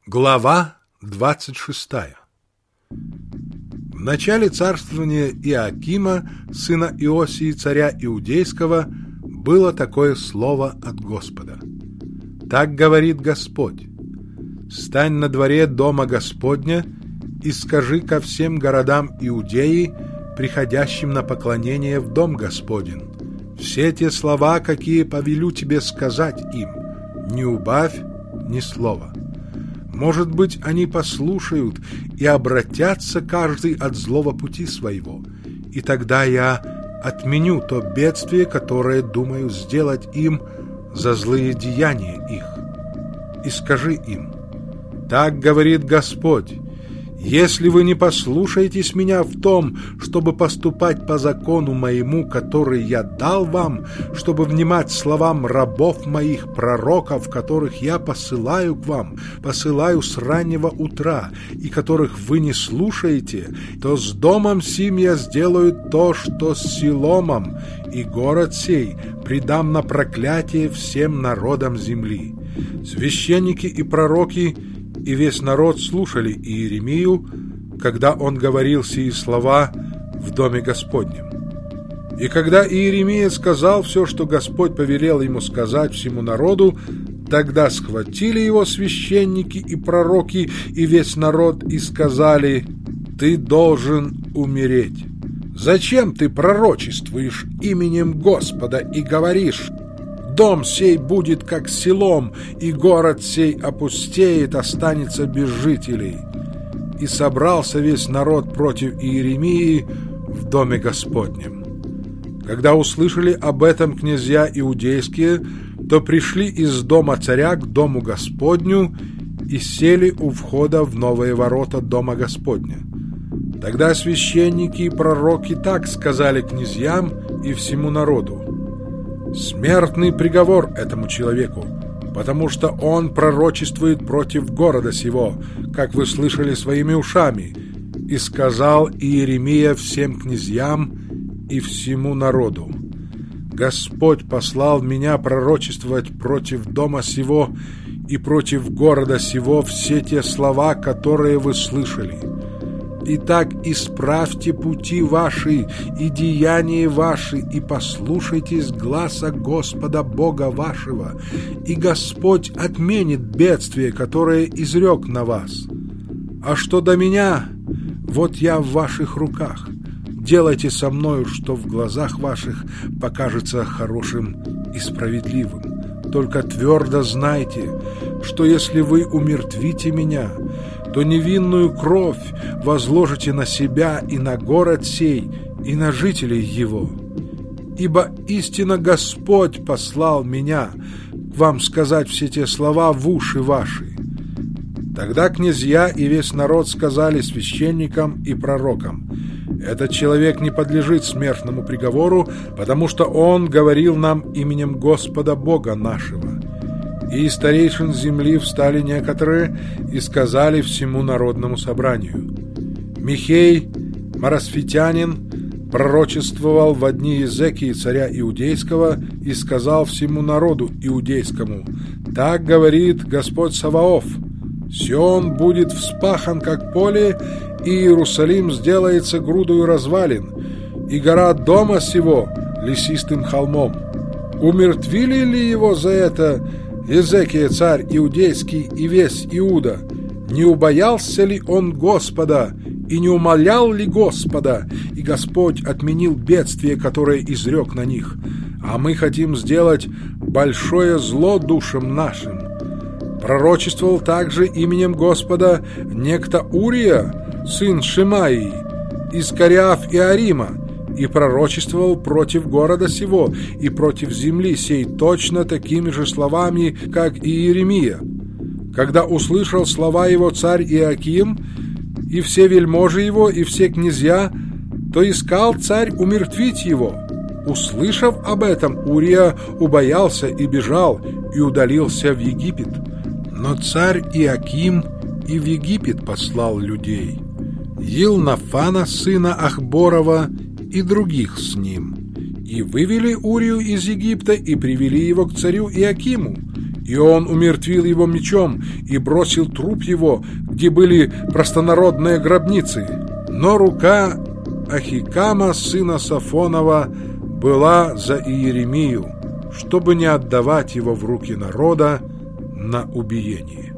Глава 26. В начале царствования Иоакима, сына Иосии, царя Иудейского, было такое слово от Господа. Так говорит Господь: «Стань на дворе дома Господня и скажи ко всем городам Иудеи, приходящим на поклонение в дом Господень, все те слова, какие повелю тебе сказать им, не убавь ни слова. Может быть, они послушают и обратятся каждый от злого пути своего, и тогда я отменю то бедствие, которое думаю сделать им за злые деяния их. И скажи им: так говорит Господь, если вы не послушаетесь меня в том, чтобы поступать по закону моему, который я дал вам, чтобы внимать словам рабов моих, пророков, которых я посылаю к вам, посылаю с раннего утра, и которых вы не слушаете, то с домом сим я сделаю то, что с Силомом, и город сей предам на проклятие всем народам земли». Священники и пророки и весь народ слушали Иеремию, когда он говорил сии слова в доме Господнем. И когда Иеремия сказал все, что Господь повелел ему сказать всему народу, тогда схватили его священники и пророки и весь народ и сказали: «Ты должен умереть. Зачем ты пророчествуешь именем Господа и говоришь: дом сей будет как Силом, и город сей опустеет, останется без жителей?» И собрался весь народ против Иеремии в доме Господнем. Когда услышали об этом князья иудейские, то пришли из дома царя к дому Господню и сели у входа в новые ворота дома Господня. Тогда священники и пророки так сказали князьям и всему народу: «Смертный приговор этому человеку, потому что он пророчествует против города сего, как вы слышали своими ушами». И сказал Иеремия всем князьям и всему народу: «Господь послал меня пророчествовать против дома сего и против города сего все те слова, которые вы слышали. Итак, исправьте пути ваши и деяния ваши, и послушайтесь гласа Господа Бога вашего, и Господь отменит бедствие, которое изрек на вас. А что до меня, вот я в ваших руках. Делайте со мною, что в глазах ваших покажется хорошим и справедливым. Только твердо знайте, что если вы умертвите меня, то невинную кровь возложите на себя и на город сей, и на жителей его. Ибо истинно Господь послал меня к вам сказать все те слова в уши ваши». Тогда князья и весь народ сказали священникам и пророкам: «Этот человек не подлежит смертному приговору, потому что он говорил нам именем Господа Бога нашего». И из старейшин земли встали некоторые и сказали всему народному собранию: «Михей, Марасфитянин, пророчествовал во дни Иезекии царя Иудейского и сказал всему народу иудейскому: так говорит Господь Саваоф: Сион будет вспахан, как поле, и Иерусалим сделается грудою развалин, и гора дома сего лесистым холмом. Умертвили ли его за это Иезекия царь Иудейский и весь Иуда? Не убоялся ли он Господа и не умолял ли Господа, и Господь отменил бедствие, которое изрек на них? А мы хотим сделать большое зло душам нашим». Пророчествовал также именем Господа некто Урия, сын Шимаии, из Кариаф и Арима, и пророчествовал против города сего и против земли сей точно такими же словами, как и Иеремия. Когда услышал слова его царь Иоаким, и все вельможи его, и все князья, то искал царь умертвить его. Услышав об этом, Урия убоялся и бежал, и удалился в Египет. Но царь Иоаким и в Египет послал людей: Елнафана, сына Ахборова, и других с ним, и вывели Урию из Египта и привели его к царю Иоакиму, И он умертвил его мечом и бросил труп его, где были простонародные гробницы. Но рука Ахикама, сына Сафонова, была за Иеремию, чтобы не отдавать его в руки народа на убиение.